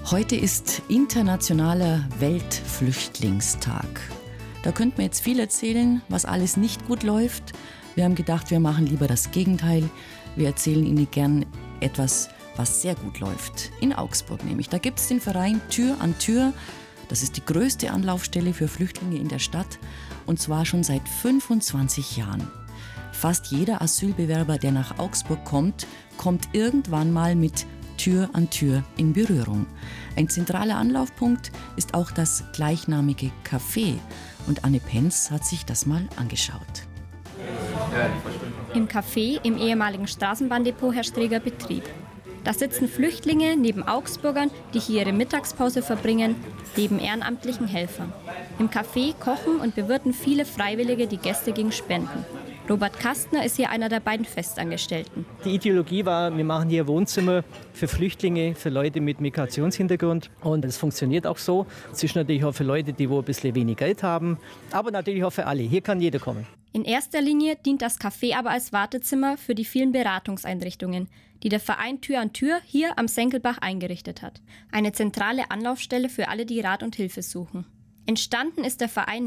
Heute ist Internationaler Weltflüchtlingstag. Da könnte man jetzt viel erzählen, was alles nicht gut läuft. Wir haben gedacht, wir machen lieber das Gegenteil. Wir erzählen Ihnen gern etwas, was sehr gut läuft. In Augsburg nämlich. Da gibt es den Verein Tür an Tür. Das ist die größte Anlaufstelle für Flüchtlinge in der Stadt. Und zwar schon seit 25 Jahren. Fast jeder Asylbewerber, der nach Augsburg kommt, kommt irgendwann mal mit Tür an Tür in Berührung. Ein zentraler Anlaufpunkt ist auch das gleichnamige Café. Und Anne Penz hat sich das mal angeschaut. Im Café im ehemaligen Straßenbahndepot herrscht reger Betrieb. Da sitzen Flüchtlinge neben Augsburgern, die hier ihre Mittagspause verbringen, neben ehrenamtlichen Helfern. Im Café kochen und bewirten viele Freiwillige die Gäste gegen Spenden. Robert Kastner ist hier einer der beiden Festangestellten. Die Ideologie war, wir machen hier Wohnzimmer für Flüchtlinge, für Leute mit Migrationshintergrund. Und es funktioniert auch so. Es ist natürlich auch für Leute, die ein bisschen wenig Geld haben, aber natürlich auch für alle. Hier kann jeder kommen. In erster Linie dient das Café aber als Wartezimmer für die vielen Beratungseinrichtungen, die der Verein Tür an Tür hier am Senkelbach eingerichtet hat. Eine zentrale Anlaufstelle für alle, die Rat und Hilfe suchen. Entstanden ist der Verein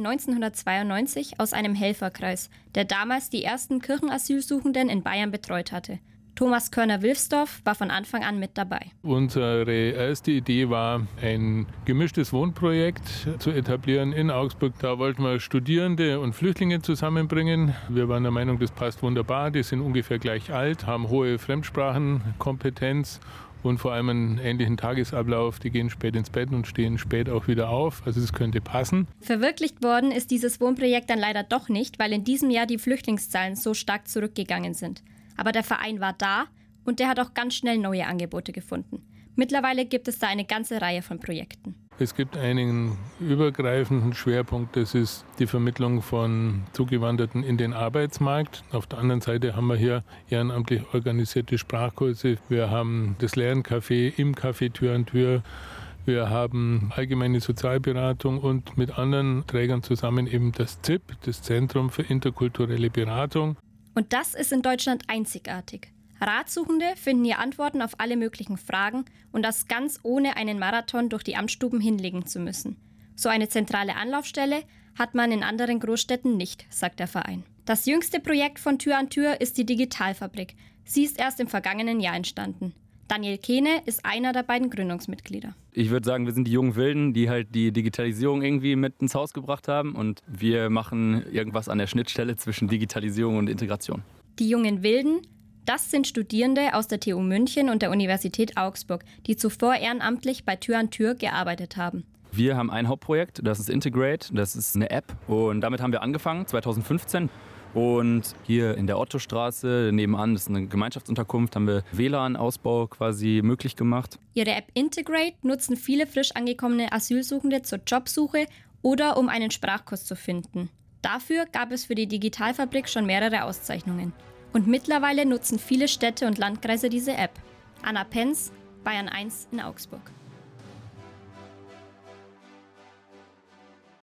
1992 aus einem Helferkreis, der damals die ersten Kirchenasylsuchenden in Bayern betreut hatte. Thomas Körner-Wilfsdorf war von Anfang an mit dabei. Unsere erste Idee war, ein gemischtes Wohnprojekt zu etablieren in Augsburg. Da wollten wir Studierende und Flüchtlinge zusammenbringen. Wir waren der Meinung, das passt wunderbar. Die sind ungefähr gleich alt, haben hohe Fremdsprachenkompetenz und vor allem einen ähnlichen Tagesablauf. Die gehen spät ins Bett und stehen spät auch wieder auf. Also es könnte passen. Verwirklicht worden ist dieses Wohnprojekt dann leider doch nicht, weil in diesem Jahr die Flüchtlingszahlen so stark zurückgegangen sind. Aber der Verein war da und der hat auch ganz schnell neue Angebote gefunden. Mittlerweile gibt es da eine ganze Reihe von Projekten. Es gibt einen übergreifenden Schwerpunkt, das ist die Vermittlung von Zugewanderten in den Arbeitsmarkt. Auf der anderen Seite haben wir hier ehrenamtlich organisierte Sprachkurse. Wir haben das Lerncafé im Café Tür an Tür. Wir haben allgemeine Sozialberatung und mit anderen Trägern zusammen eben das ZIP, das Zentrum für interkulturelle Beratung. Und das ist in Deutschland einzigartig. Ratsuchende finden hier Antworten auf alle möglichen Fragen und das ganz ohne einen Marathon durch die Amtsstuben hinlegen zu müssen. So eine zentrale Anlaufstelle hat man in anderen Großstädten nicht, sagt der Verein. Das jüngste Projekt von Tür an Tür ist die Digitalfabrik. Sie ist erst im vergangenen Jahr entstanden. Daniel Kehne ist einer der beiden Gründungsmitglieder. Ich würde sagen, wir sind die jungen Wilden, die halt die Digitalisierung irgendwie mit ins Haus gebracht haben. Und wir machen irgendwas an der Schnittstelle zwischen Digitalisierung und Integration. Die jungen Wilden, das sind Studierende aus der TU München und der Universität Augsburg, die zuvor ehrenamtlich bei Tür an Tür gearbeitet haben. Wir haben ein Hauptprojekt, das ist Integrate, das ist eine App. Und damit haben wir angefangen, 2015. Und hier in der Ottostraße nebenan, das ist eine Gemeinschaftsunterkunft, haben wir WLAN-Ausbau quasi möglich gemacht. Ihre App Integrate nutzen viele frisch angekommene Asylsuchende zur Jobsuche oder um einen Sprachkurs zu finden. Dafür gab es für die Digitalfabrik schon mehrere Auszeichnungen. Und mittlerweile nutzen viele Städte und Landkreise diese App. Anna Penz, Bayern 1 in Augsburg.